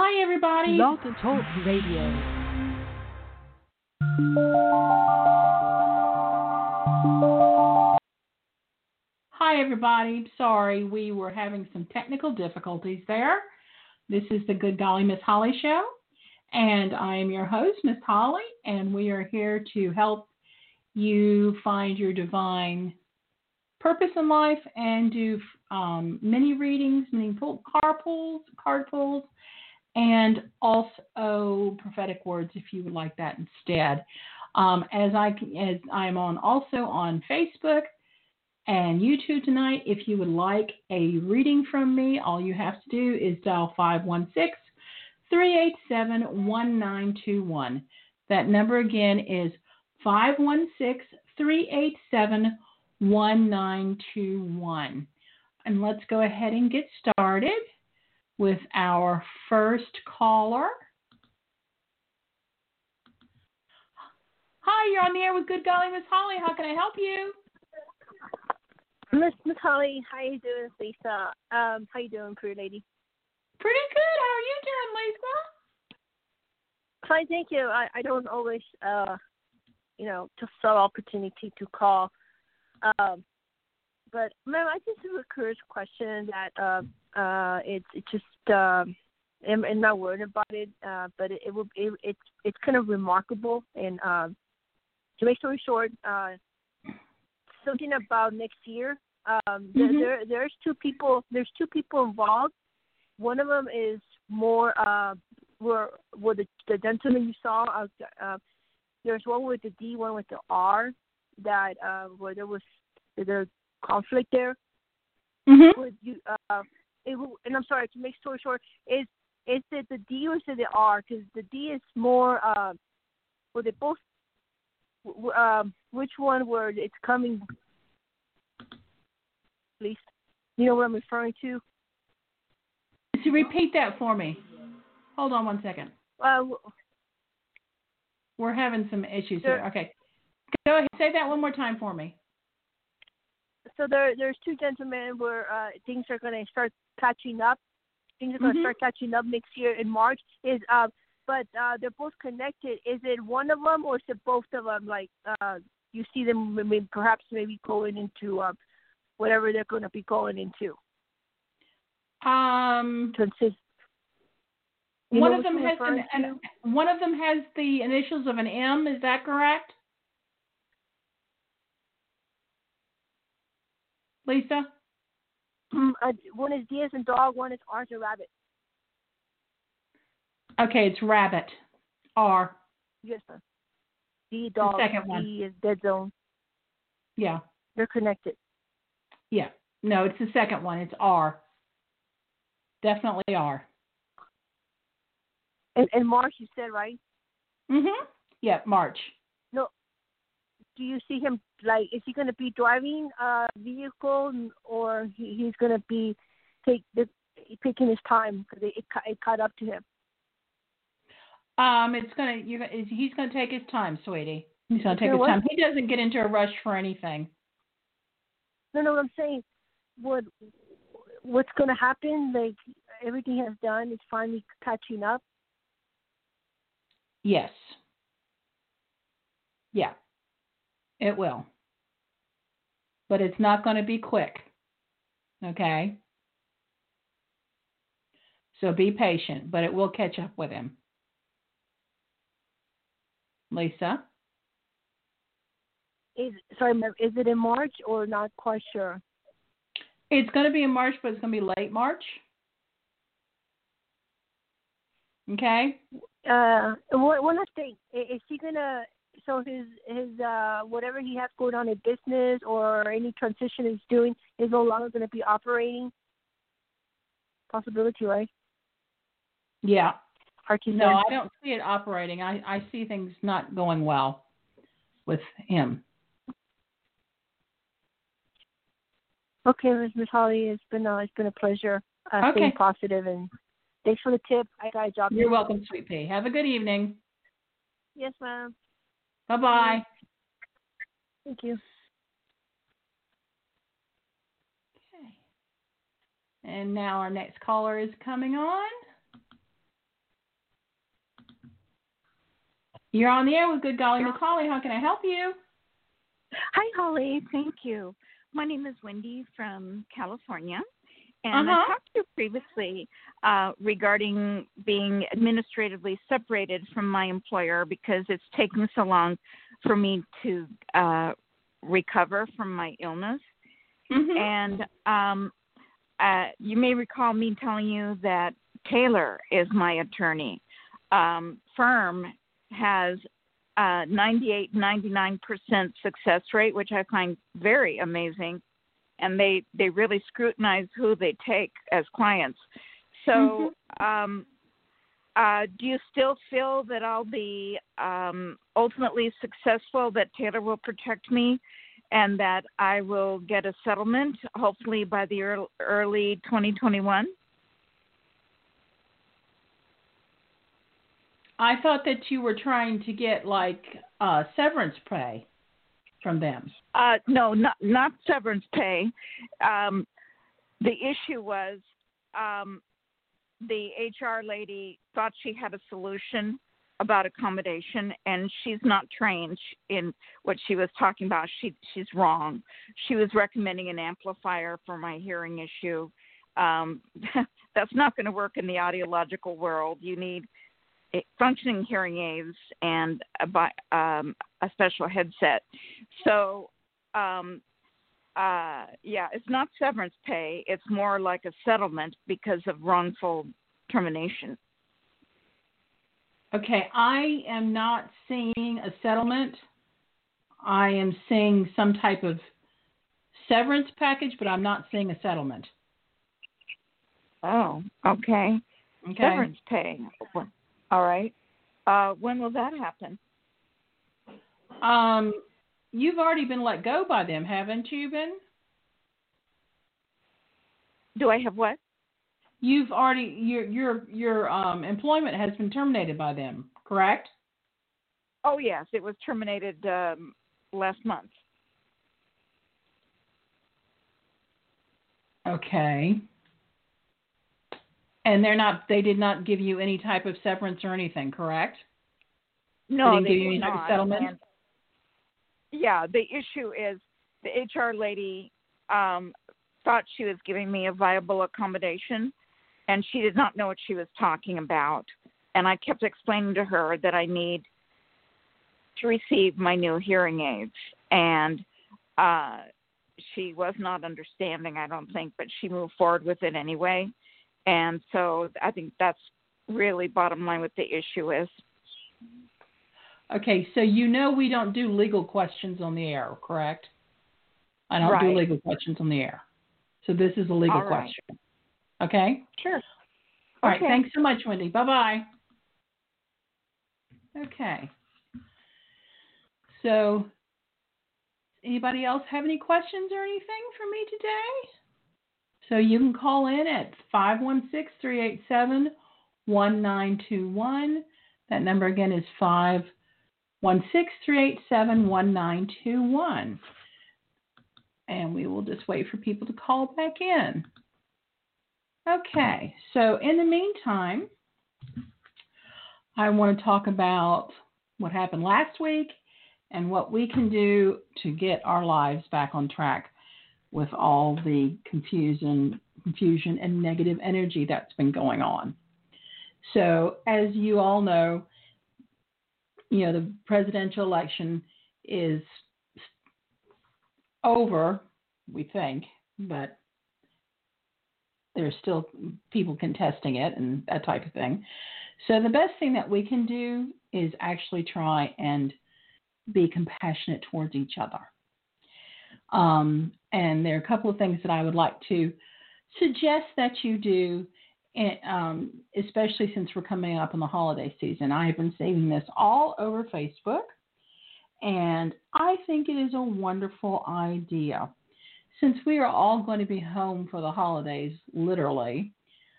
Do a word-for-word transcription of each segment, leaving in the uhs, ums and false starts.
Hi, everybody. Blog Talk Radio. Hi, everybody. Sorry, we were having some technical difficulties there. This is the Good Golly Miss Holly Show, and I am your host, Miss Holly, and we are here to help you find your divine purpose in life and do um, mini readings, mini pull, card pulls, card pulls, and also prophetic words if you would like that instead. Um, as I as I'm on also on Facebook and YouTube tonight, if you would like a reading from me, all you have to do is dial five one six, three eight seven, one nine two one. That number again is five one six, three eight seven, one nine two one. And let's go ahead and get started with our first caller. Hi, you're on the air with Good Golly Miss Holly. How can I help you? Miss Miss Holly, how you doing, Lisa? Um, how you doing, pretty lady? Pretty good. How are you doing, Lisa? Fine, thank you. I, I don't always, uh, you know, just saw opportunity to call. Um, but ma'am, I just have a curious question that uh, uh, it's it just um, I'm, I'm not worried about it, uh, but it, it will it, it's it's kind of remarkable. And um, to make story short, uh, something about next year. Um, mm-hmm. there, there there's two people. There's two people involved. One of them is more uh, where where the, the gentleman you saw. Uh, uh, there's one with the D, one with the R. That uh, where there was the conflict there. Mm-hmm. Would you? Uh, it, and I'm sorry to make story short. Is is it the D or is it the R? Because the D is more. Uh, were they both? Um, which one where it's coming? Please, you know what I'm referring to. To repeat that for me. Hold on one second. Uh, We're having some issues there, here. Okay, go ahead. Say that one more time for me. So there, there's two gentlemen where uh, things are going to start catching up. Things are going to mm-hmm. start catching up next year in March. Is uh, but uh, they're both connected. Is it one of them or is it both of them? Like uh, you see them maybe, perhaps maybe going into uh, whatever they're going to be going into. Um, Consist- one of them has an, an, one of them has the initials of an M. Is that correct, Lisa? Mm, uh, one is D as in dog. One is R as in rabbit. Okay, it's rabbit. R. Yes, sir. D dog. The second one. D is dead zone. Yeah. They're connected. Yeah. No, it's the second one. It's R. Definitely R. And, and March, you said, right? Mm-hmm. Yeah, March. No. Do you see him, like, is he going to be driving a vehicle or he, he's going to be take the, taking his time because it, it, it caught up to him? Um, it's gonna. You. He's gonna take his time, sweetie. He's gonna take you know his what? time. He doesn't get into a rush for anything. No, no. What I'm saying, what what's gonna happen? Like everything has done, it's finally catching up. Yes. Yeah. It will. But it's not going to be quick. Okay. So be patient, but it will catch up with him. Lisa? Is sorry, is it in March or not quite sure? It's going to be in March, but it's going to be late March. Okay. Uh, one one last thing: is he gonna? So his his uh whatever he has going on in business or any transition he's doing is no longer going to be operating. Possibility, right? Yeah. Archie no, I don't see it operating. I, I see things not going well with him. Okay, Miz Holly, it's been uh, it's been a pleasure uh, okay. staying positive, and thanks for the tip. I got a job. You're welcome, sweet pea. Have a good evening. Yes, ma'am. Bye bye. Thank you. Okay. And now our next caller is coming on. You're on the air with Good Golly Miss Holly. How can I help you? Hi, Holly. Thank you. My name is Wendy from California, and Uh-huh. I talked to you previously uh, regarding being administratively separated from my employer because it's taking so long for me to uh, recover from my illness. Mm-hmm. And um, uh, you may recall me telling you that Taylor is my attorney. Um, firm has uh, ninety-eight, ninety-nine percent success rate, which I find very amazing. And they, they really scrutinize who they take as clients. So Mm-hmm. um, uh, do you still feel that I'll be um, ultimately successful, that Taylor will protect me, and that I will get a settlement, hopefully by the early, early twenty twenty-one? I thought that you were trying to get like uh, severance pay from them. Uh, no, not not severance pay. Um, the issue was um, the H R lady thought she had a solution about accommodation, and she's not trained in what she was talking about. She she's wrong. She was recommending an amplifier for my hearing issue. Um, that's not going to work in the audiological world. You need functioning hearing aids and a, um, a special headset. So, um, uh, yeah, it's not severance pay. It's more like a settlement because of wrongful termination. Okay, I am not seeing a settlement. I am seeing some type of severance package, but I'm not seeing a settlement. Oh, okay. Okay. Severance pay. All right. Uh, when will that happen? Um, you've already been let go by them, haven't you been? Do I have what? You've already your your your um, employment has been terminated by them, correct? Oh yes, it was terminated um, last month. Okay. And they're not. They did not give you any type of severance or anything, correct? No, they didn't they give you did any not. type of settlement. And, yeah, the issue is the H R lady um, thought she was giving me a viable accommodation, and she did not know what she was talking about. And I kept explaining to her that I need to receive my new hearing aids, and uh, she was not understanding, I don't think, but she moved forward with it anyway. And so I think that's really bottom line what the issue is. Okay, so you know we don't do legal questions on the air, correct? I don't Right. do legal questions on the air. So this is a legal All right. question. Okay? Sure. All okay. right, thanks so much, Wendy. Bye-bye. Okay. So anybody else have any questions or anything for me today? So you can call in at five one six, three eight seven, one nine two one. That number again is five one six, three eight seven, one nine two one. And we will just wait for people to call back in. Okay, so in the meantime, I want to talk about what happened last week and what we can do to get our lives back on track with all the confusion, confusion and negative energy that's been going on. So as you all know, you know, the presidential election is over, we think, but there's still people contesting it and that type of thing. So the best thing that we can do is actually try and be compassionate towards each other. Um, and there are a couple of things that I would like to suggest that you do, and, um, especially since we're coming up on the holiday season. I have been seeing this all over Facebook, and I think it is a wonderful idea. Since we are all going to be home for the holidays, literally,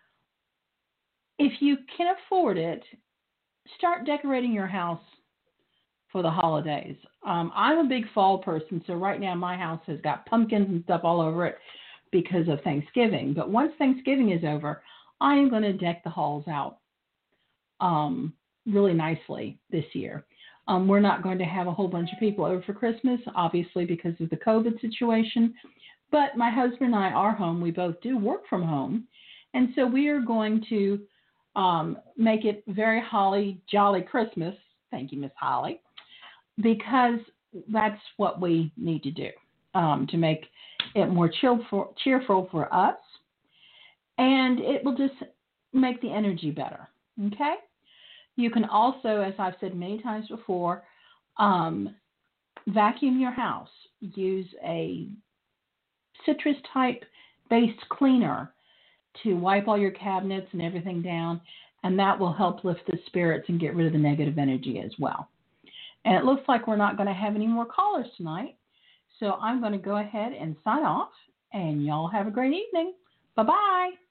if you can afford it, start decorating your house for the holidays. Um, I'm a big fall person, so right now my house has got pumpkins and stuff all over it because of Thanksgiving. But once Thanksgiving is over, I am going to deck the halls out um, really nicely this year. Um, we're not going to have a whole bunch of people over for Christmas, obviously because of the COVID situation. But my husband and I are home. We both do work from home. And so we are going to um, make it very holly, jolly Christmas. Thank you, Miss Holly, because that's what we need to do um, to make it more chill for, cheerful for us. And it will just make the energy better. Okay? You can also, as I've said many times before, um, vacuum your house. Use a citrus type based cleaner to wipe all your cabinets and everything down, and that will help lift the spirits and get rid of the negative energy as well. And it looks like we're not going to have any more callers tonight, so I'm going to go ahead and sign off, and y'all have a great evening. Bye-bye.